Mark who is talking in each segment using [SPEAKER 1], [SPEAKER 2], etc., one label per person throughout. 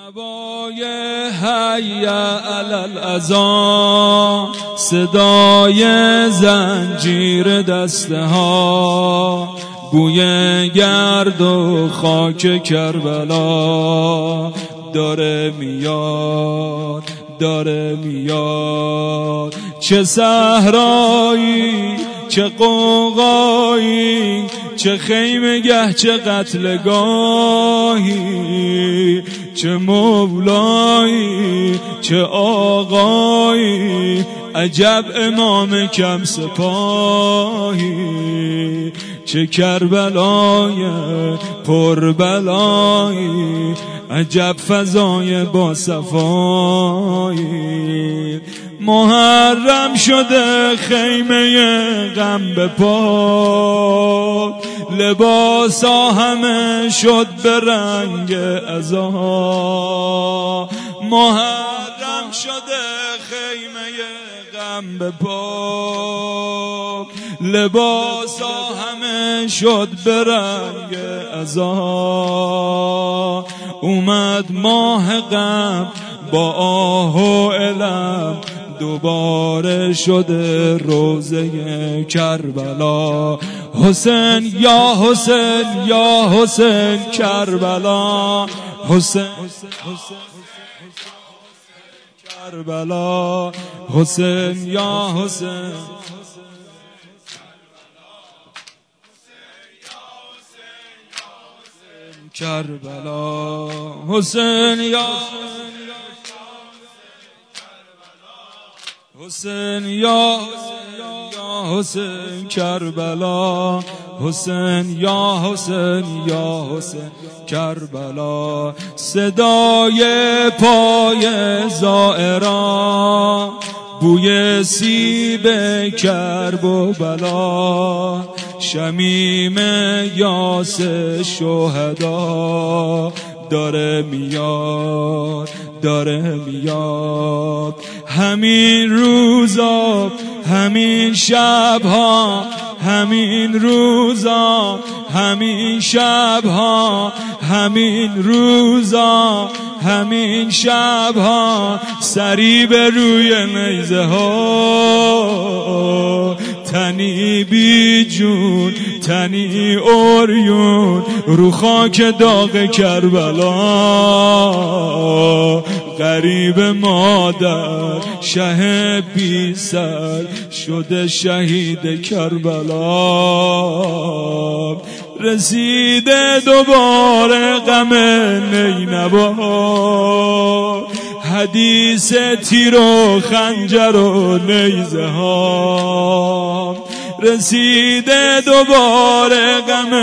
[SPEAKER 1] نوای حی علی الاذان، صدای زنجیر دسته ها، بوی گرد و خاک کربلا داره میاد، داره میاد. چه صحرایی، چه قوقایی، چه خیمگه، چه قتلگاهی، چه مولایی، چه آقایی، عجب امام کم سپاهی، چه کربلای پربلایی، عجب فضای با صفایی. محرم شده خیمه غم به پا، لباسا همه شد به رنگ عزا. محرم شده خیمه غم به پا، لباسا همه شد به رنگ عزا. اومد ماه غم با آه و علم، دوباره شده روزه کربلا. حسین یا حسین یا حسین کربلا، حسین کربلا، حسین یا حسین کربلا، حسین یا حسین یا حسین کربلا، حسین یا حسین یا حسین کربلا. صدای پای زائران، بوی سیب کرب و بلا، شمیم یاس شهدا داره میاد، داره میاد. همین روزا، همین شبها، همین روزا، همین شبها، همین روزا، همین شبها، سری به روی نیزه ها، تنی بی جون، تنی اوریون، رو خاک داغ کربلا. غریب مادر شه بی سر شده شهید کربلا. رسیده دوباره غم نینوا، حدیث تیر و خنجر و نیزه ها. رسیده دوباره غم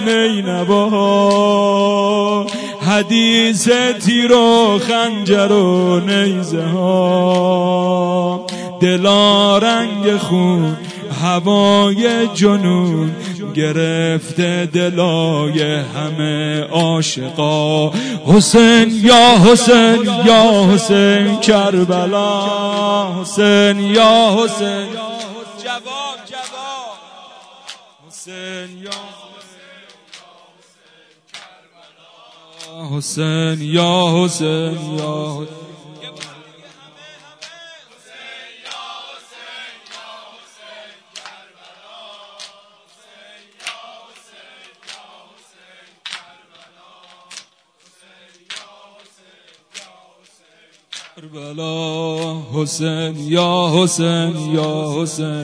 [SPEAKER 1] نینوا، حدیث تیر و خنجر و نیزه ها. دلا رنگ خون، هوای جنون، گرفته دلای همه عاشقا. حسین یا حسین یا حسین کربلا، حسین یا حسین جواب جواب، حسین یا حسین یا حسین یا حسین کربلا، حسین یا حسین یا حسین.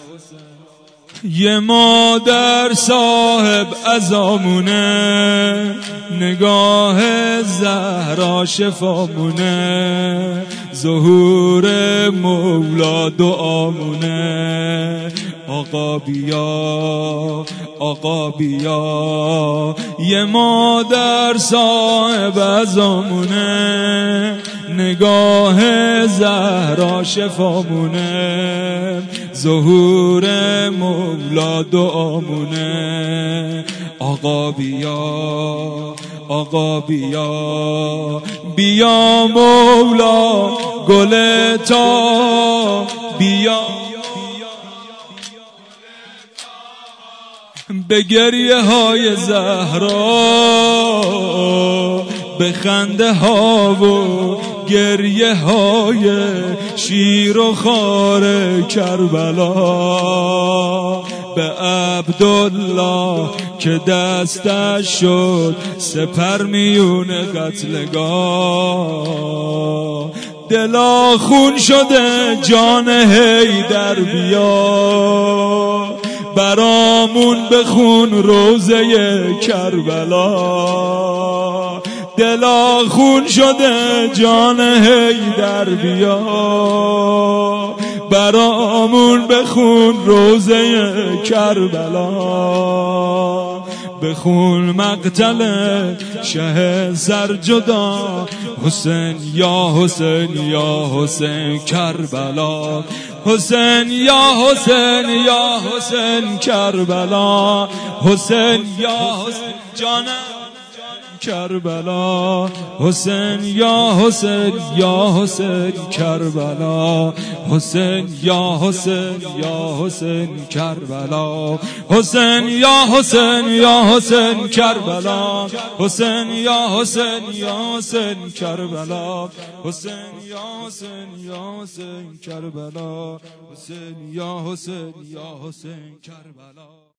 [SPEAKER 1] یه مادر صاحب عزامونه، نگاه زهرا شفامونه، ظهور مولا دعامونه. آقا بیا، آقا بیا. یه مادر صاحب عزامونه، نگاه زهرا شفامونه، ظهور مولا دعامونه. آقا بیا، آقا بیا، بیا مولا گل تا بیا. به گریه های زهرا به خنده ها و گریه های شیر و خار کربلا، به عبدالله که دستش شد سپر میون قتلگاه. دلا خون شده جان حیدر بیا، برامون بخون روزه کربلا. دلا خون شده جان حیدر بیا، برامون بخون روزه کربلا. بخون مقتل شه سرجدا، حسین یا حسین یا حسین کربلا. حسین یا حسین یا حسین کربلا. حسین یا حسین جانم کربلا. حسین یا حسین یا حسین کربلا. حسین یا حسین یا حسین کربلا. حسین یا حسین یا حسین کربلا. حسین یا حسین یا حسین کربلا. حسین یا حسین یا حسین کربلا. حسین یا حسین یا حسین کربلا.